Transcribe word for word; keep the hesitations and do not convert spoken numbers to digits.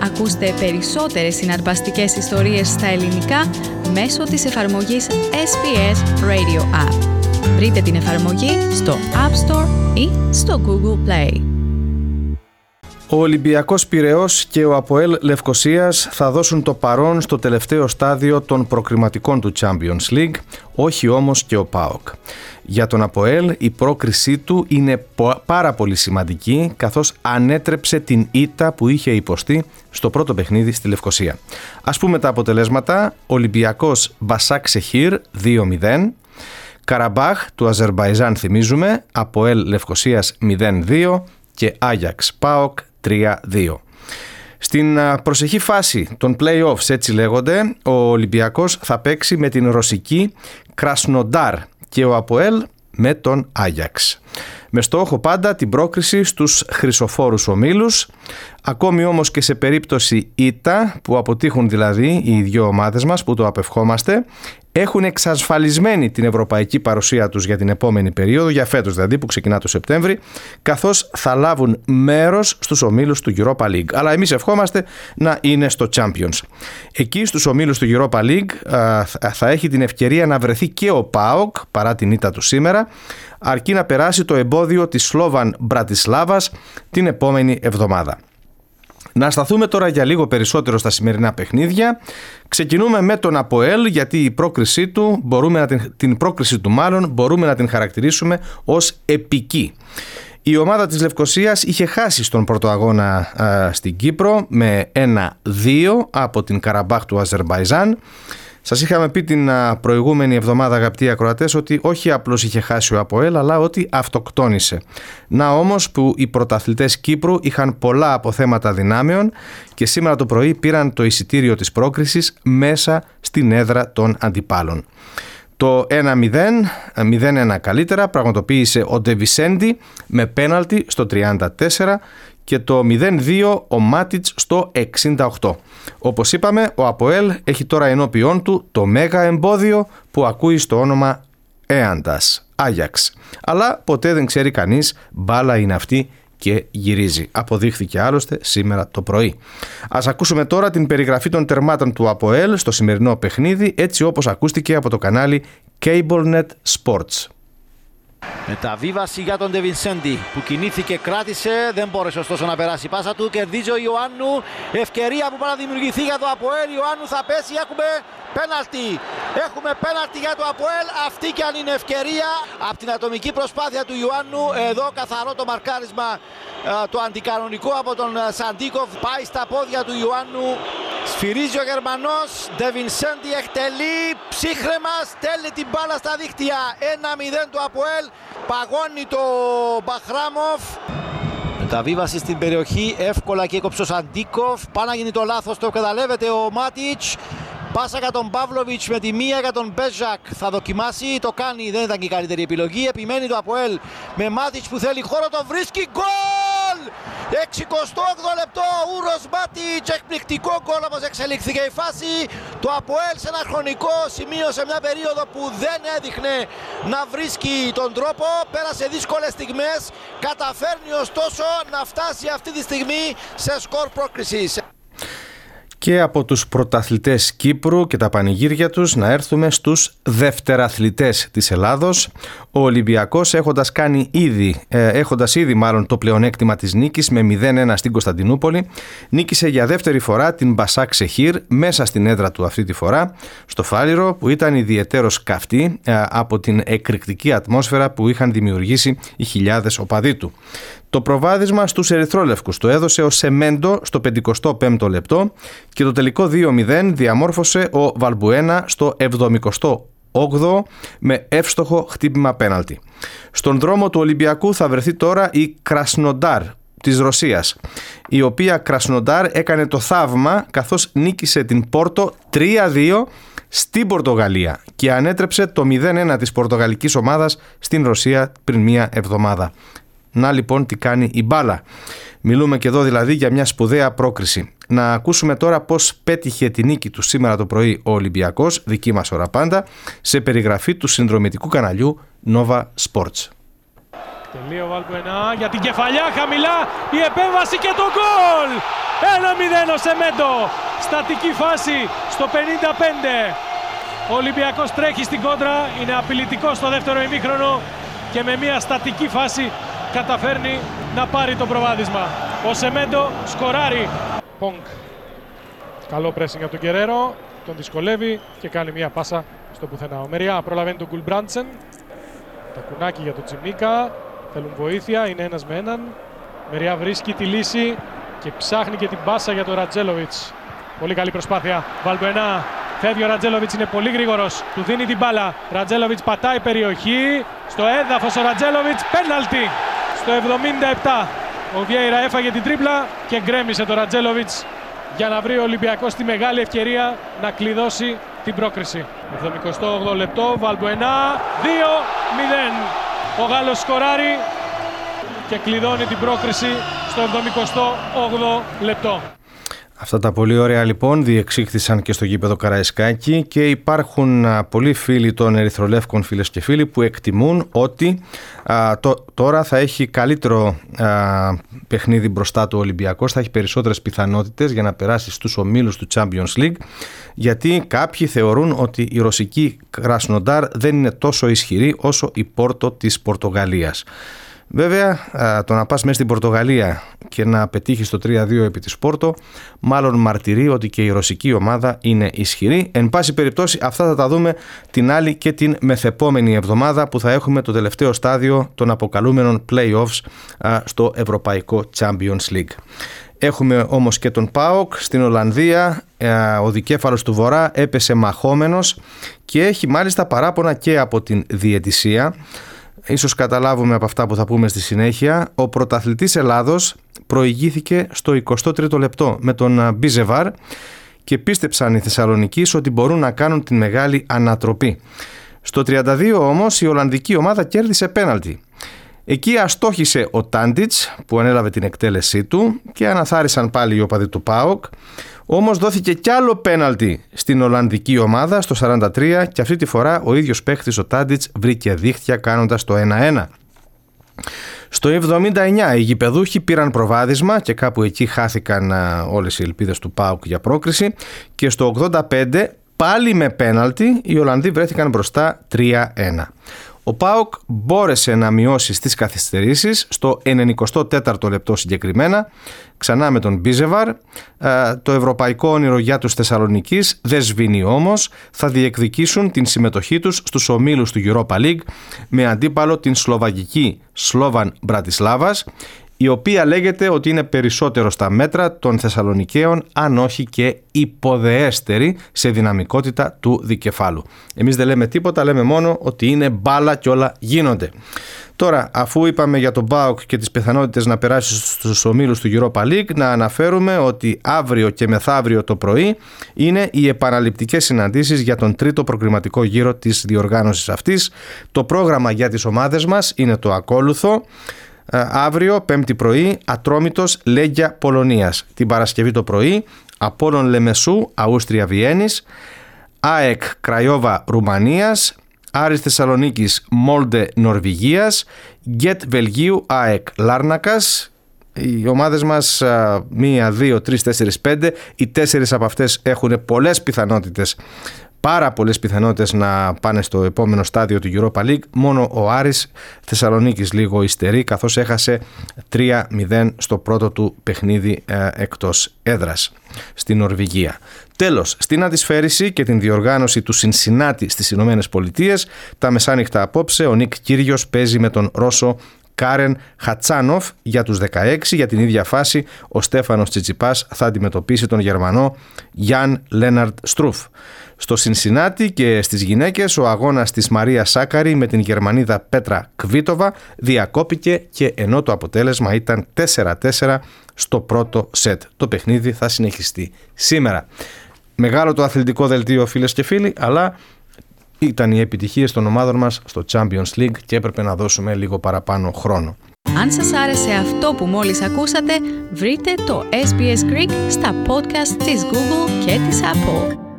Ακούστε περισσότερες συναρπαστικές ιστορίες στα ελληνικά μέσω της εφαρμογής ες μπι ες Radio App. Βρείτε την εφαρμογή στο App Store ή στο Google Play. Ο Ολυμπιακός Πειραιώς και ο ΑΠΟΕΛ Λευκωσίας θα δώσουν το παρόν στο τελευταίο στάδιο των προκριματικών του Champions League, όχι όμως και ο ΠΑΟΚ. Για τον ΑΠΟΕΛ η πρόκρισή του είναι πάρα πολύ σημαντική, καθώς ανέτρεψε την ήττα που είχε υποστεί στο πρώτο παιχνίδι στη Λευκωσία. Ας πούμε τα αποτελέσματα: Ολυμπιακός Μπασάκ Σεχίρ δύο μηδέν, Καραμπάχ του Αζερμπαϊτζάν θυμίζουμε, ΑΠΟΕΛ Λευκωσίας μηδέν δύο και Άγιαξ ΠΑΟΚ τρία δύο. Στην προσεχή φάση των play-offs, έτσι λέγονται, ο Ολυμπιακός θα παίξει με την ρωσική Κρασνοντάρ και ο ΑΠΟΕΛ με τον Άγιαξ. Με στόχο πάντα την πρόκριση στους χρυσοφόρους ομίλους, ακόμη όμως και σε περίπτωση ήττα, που αποτύχουν δηλαδή οι δύο ομάδες μας που το απευχόμαστε, έχουν εξασφαλισμένη την ευρωπαϊκή παρουσία τους για την επόμενη περίοδο, για φέτος δηλαδή που ξεκινά το Σεπτέμβρη, καθώς θα λάβουν μέρος στους ομίλους του Europa League. Αλλά εμείς ευχόμαστε να είναι στο Champions. Εκεί στους ομίλους του Europa League α, θα έχει την ευκαιρία να βρεθεί και ο ΠΑΟΚ, παρά την ήττα του σήμερα, αρκεί να περάσει το εμπόδιο της Σλόβαν Μπρατισλάβας την επόμενη εβδομάδα. Να σταθούμε τώρα για λίγο περισσότερο στα σημερινά παιχνίδια. Ξεκινούμε με τον ΑΠΟΕΛ, γιατί η πρόκρισή του, μπορούμε να την, την πρόκριση του μάλλον μπορούμε να την χαρακτηρίσουμε ως επική. Η ομάδα της Λευκωσίας είχε χάσει στον πρώτο αγώνα α, στην Κύπρο με ένα δύο από την Καραμπάχ του Αζερμπαϊτζάν. Σας είχαμε πει την προηγούμενη εβδομάδα, αγαπητοί ακροατές, ότι όχι απλώς είχε χάσει ο ΑΠΟΕΛ, αλλά ότι αυτοκτόνησε. Να όμως που οι πρωταθλητές Κύπρου είχαν πολλά αποθέματα δυνάμεων και σήμερα το πρωί πήραν το εισιτήριο της πρόκρισης μέσα στην έδρα των αντιπάλων. Το ένα μηδέν, μηδέν ένα καλύτερα, πραγματοποίησε ο Ντεβισέντη με πέναλτι στο τριάντα τέσσερα και το μηδέν δύο ο Μάτιτς στο εξήντα οκτώ. Όπως είπαμε, ο ΑΠΟΕΛ έχει τώρα ενώπιόν του το μέγα εμπόδιο που ακούει στο όνομα Έαντας, Άγιαξ. Αλλά ποτέ δεν ξέρει κανείς, μπάλα είναι αυτή και γυρίζει. Αποδείχθηκε άλλωστε σήμερα το πρωί. Ας ακούσουμε τώρα την περιγραφή των τερμάτων του ΑΠΟΕΛ στο σημερινό παιχνίδι, έτσι όπως ακούστηκε από το κανάλι CableNet Sports. Μεταβίβαση για τον Ντεβινσέντη που κινήθηκε, κράτησε, δεν μπόρεσε ωστόσο να περάσει η πάσα του. Κερδίζει ο Ιωάννου. Ευκαιρία που πάει να δημιουργηθεί για το ΑΠΟΕΛ. Ιωάννου θα πέσει. Έχουμε πέναλτι. Έχουμε πέναλτι για το ΑΠΟΕΛ. Αυτή και αν είναι ευκαιρία. Από την ατομική προσπάθεια του Ιωάννου. Εδώ καθαρό το μαρκάρισμα, το αντικανονικό από τον Σαντίκοφ. Πάει στα πόδια του Ιωάννου. Σφυρίζει ο Γερμανός. Ντεβινσέντη εκτελεί ψύχρεμα. Στέλνει την μπάλα στα δίχτυα. ένα μηδέν το ΑΠΟΕΛ. Παγώνει το Μπαχράμοφ. Μεταβίβαση στην περιοχή, εύκολα και έκοψε ο Σαντίκοφ. Πάει να γίνει το λάθος, το εκμεταλλεύεται ο Μάτιτς. Πάσα για τον Παύλοβιτς με τη μία για τον Μπέζακ. Θα δοκιμάσει, το κάνει, δεν ήταν και η καλύτερη επιλογή. Επιμένει το ΑΠΟΕΛ με Μάτιτς που θέλει χώρο, το βρίσκει. Γκολ! εξηκοστό όγδοο λεπτό, Ούρος Μάτιτς, εκπληκτικό γκολ όπως εξελίχθηκε η φάση. Το ΑΠΟΕΛ σε ένα χρονικό σημείο, σε μια περίοδο που δεν έδειχνε να βρίσκει τον τρόπο, πέρασε δύσκολες στιγμές, καταφέρνει ωστόσο να φτάσει αυτή τη στιγμή σε σκορ πρόκρισης. Και από τους πρωταθλητές Κύπρου και τα πανηγύρια τους να έρθουμε στους δευτεραθλητές της Ελλάδος. Ο Ολυμπιακός, έχοντας κάνει ήδη, ε, έχοντας ήδη μάλλον το πλεονέκτημα της νίκης με μηδέν ένα στην Κωνσταντινούπολη, νίκησε για δεύτερη φορά την Μπασάκ Σεχίρ μέσα στην έδρα του αυτή τη φορά, στο Φάληρο, που ήταν ιδιαιτέρως καυτή ε, από την εκρηκτική ατμόσφαιρα που είχαν δημιουργήσει οι χιλιάδες οπαδοί του. Το προβάδισμα στους ερυθρόλευκους το έδωσε ο Σεμέντο στο πενηκοστό πέμπτο λεπτό και το τελικό δύο μηδέν διαμόρφωσε ο Βαλμπουένα στο εβδομηκοστό όγδοο με εύστοχο χτύπημα πέναλτι. Στον δρόμο του Ολυμπιακού θα βρεθεί τώρα η Κρασνοντάρ της Ρωσίας, η οποία Κρασνοντάρ έκανε το θαύμα καθώς νίκησε την Πόρτο τρία δύο στην Πορτογαλία και ανέτρεψε το μηδέν ένα της πορτογαλικής ομάδας στην Ρωσία πριν μία εβδομάδα. Να λοιπόν τι κάνει η μπάλα. Μιλούμε και εδώ δηλαδή για μια σπουδαία πρόκριση. Να ακούσουμε τώρα πώς πέτυχε τη νίκη του σήμερα το πρωί ο Ολυμπιακός, δική μας ώρα πάντα, σε περιγραφή του συνδρομητικού καναλιού Nova Sports. Εκτελεί ο Βαλμπουενά για την κεφαλιά, χαμηλά η επέμβαση και το γκολ! ένα μηδέν ο Σεμέντο, στατική φάση στο πενήντα πέντε. Ο Ολυμπιακός τρέχει στην κόντρα, είναι απειλητικός στο δεύτερο ημίχρονο και με μια στατική φάση καταφέρνει να πάρει το προβάδισμα. Ο Σεμέντο σκοράρει. Πονκ. Καλό pressing από τον Γκερέρο, τον δυσκολεύει και κάνει μια πάσα στο πουθενά. Ο Μεριά προλαβαίνει τον Γκουλμπράντσεν. Τα κουνάκι για τον Τσιμίκα. Θέλουν βοήθεια, είναι ένας με έναν. Μεριά βρίσκει τη λύση και ψάχνει και την πάσα για τον Ρατζέλοβιτς. Πολύ καλή προσπάθεια. Βαλμπουενά. Φεύγει ο Ρατζέλοβιτς, είναι πολύ γρήγορος. Του δίνει την μπάλα. Ρατζέλοβιτς πατάει περιοχή. Στο έδαφος ο Ρατζέλοβιτς. Πέναλτι στο εβδομήντα επτά. Ο Βιέιρα έφαγε την τρίπλα και γκρέμισε τον Ρατζέλοβιτς για να βρει ο Ολυμπιακός τη μεγάλη ευκαιρία να κλειδώσει την πρόκριση. εβδομηκοστό όγδοο λεπτό. Βαλμπουενά. δύο μηδέν. Ο Γάλλος σκοράρει και κλειδώνει την πρόκριση στο εβδομηκοστό όγδοο λεπτό. Αυτά τα πολύ ωραία λοιπόν διεξήχθησαν και στο γήπεδο Καραϊσκάκη και υπάρχουν α, πολλοί φίλοι των ερυθρολεύκων, φίλες και φίλοι, που εκτιμούν ότι α, το, τώρα θα έχει καλύτερο α, παιχνίδι μπροστά του Ολυμπιακός, θα έχει περισσότερες πιθανότητες για να περάσει στους ομίλους του Champions League, γιατί κάποιοι θεωρούν ότι η ρωσική Κρασνοντάρ δεν είναι τόσο ισχυρή όσο η Πόρτο της Πορτογαλίας. Βέβαια, το να πας μέσα στην Πορτογαλία και να πετύχεις το τρία δύο επί της Πόρτο μάλλον μαρτυρεί ότι και η ρωσική ομάδα είναι ισχυρή. Εν πάση περιπτώσει, αυτά θα τα δούμε την άλλη και την μεθεπόμενη εβδομάδα που θα έχουμε το τελευταίο στάδιο των αποκαλούμενων play-offs στο Ευρωπαϊκό Champions League. Έχουμε όμως και τον ΠΑΟΚ στην Ολλανδία. Ο δικέφαλος του Βορρά έπεσε μαχόμενος και έχει μάλιστα παράπονα και από την διαιτησία. Ίσως καταλάβουμε από αυτά που θα πούμε στη συνέχεια. Ο πρωταθλητής Ελλάδος προηγήθηκε στο εικοστό τρίτο λεπτό με τον Μπίζεβαρ και πίστεψαν οι Θεσσαλονικείς ότι μπορούν να κάνουν την μεγάλη ανατροπή. Στο τριάντα δύο όμως η Ολλανδική ομάδα κέρδισε πέναλτι. Εκεί αστόχησε ο Τάντιτς που ανέλαβε την εκτέλεσή του και αναθάρισαν πάλι οι οπαδοί του ΠΑΟΚ. Όμως δόθηκε κι άλλο πέναλτι στην Ολλανδική ομάδα στο σαράντα τρία και αυτή τη φορά ο ίδιος παίκτης ο Τάντιτς βρήκε δίχτυα κάνοντας το ένα ένα. Στο εβδομήντα εννιά οι γηπεδούχοι πήραν προβάδισμα και κάπου εκεί χάθηκαν όλες οι ελπίδες του ΠΑΟΚ για πρόκριση και στο ογδόντα πέντε πάλι με πέναλτι οι Ολλανδοί βρέθηκαν μπροστά τρία ένα. Ο ΠΑΟΚ μπόρεσε να μειώσει στις καθυστερήσεις στο ενενηκοστό τέταρτο λεπτό συγκεκριμένα, ξανά με τον Μπίζεβαρ. Το ευρωπαϊκό όνειρο για τους Θεσσαλονικείς δεν σβήνει όμως, θα διεκδικήσουν την συμμετοχή τους στους ομίλους του Europa League με αντίπαλο την σλοβακική Σλόβαν Μπρατισλάβας, η οποία λέγεται ότι είναι περισσότερο στα μέτρα των Θεσσαλονικαίων, αν όχι και υποδεέστερη σε δυναμικότητα του δικεφάλου. Εμείς δεν λέμε τίποτα, λέμε μόνο ότι είναι μπάλα και όλα γίνονται. Τώρα, αφού είπαμε για τον ΠΑΟΚ και τις πιθανότητες να περάσει στους ομίλους του Europa League, να αναφέρουμε ότι αύριο και μεθαύριο το πρωί είναι οι επαναληπτικές συναντήσεις για τον τρίτο προκριματικό γύρο της διοργάνωσης αυτής. Το πρόγραμμα για τις ομάδες μας είναι το ακόλουθο. Αύριο, πέμπτη πρωί, Ατρόμητος Λέγκια Πολωνίας. Την Παρασκευή το πρωί, Απόλλων Λεμεσού Αούστρια Βιέννης, ΑΕΚ Κραϊόβα Ρουμανίας, Άρης Θεσσαλονίκης Μόλντε Νορβηγίας, Γκέτ Βελγίου ΑΕΚ Λάρνακας. Οι ομάδες μας μία, δύο, τρεις, τέσσερις, πέντε. Οι τέσσερις από αυτές έχουν πολλές πιθανότητες, πάρα πολλές πιθανότητες να πάνε στο επόμενο στάδιο του Europa League. Μόνο ο Άρης Θεσσαλονίκης λίγο υστερεί, καθώς έχασε τρία μηδέν στο πρώτο του παιχνίδι ε, εκτός έδρας στην Νορβηγία. Τέλος, στην αντισφαίριση και την διοργάνωση του Σινσινάτι στις Ηνωμένες Πολιτείες, τα μεσάνυχτα απόψε ο Νικ Κύριος παίζει με τον Ρώσο Κάρεν Χατσάνοφ για τους δεκαέξι. Για την ίδια φάση ο Στέφανος Τσιτσιπάς θα αντιμετωπίσει τον Γερμανό Γιάν Λέναρντ Στρούφ. Στο Σινσινάτι και στις γυναίκες ο αγώνας της Μαρία Σάκαρη με την Γερμανίδα Πέτρα Κβίτοβα διακόπηκε, και ενώ το αποτέλεσμα ήταν τέσσερα τέσσερα στο πρώτο σετ. Το παιχνίδι θα συνεχιστεί σήμερα. Μεγάλο το αθλητικό δελτίο, φίλες και φίλοι, αλλά ήταν οι επιτυχίες των ομάδων μας στο Champions League και έπρεπε να δώσουμε λίγο παραπάνω χρόνο. Αν σας άρεσε αυτό που μόλις ακούσατε, βρείτε το ες μπι ες Greek στα podcast της Google και της Apple.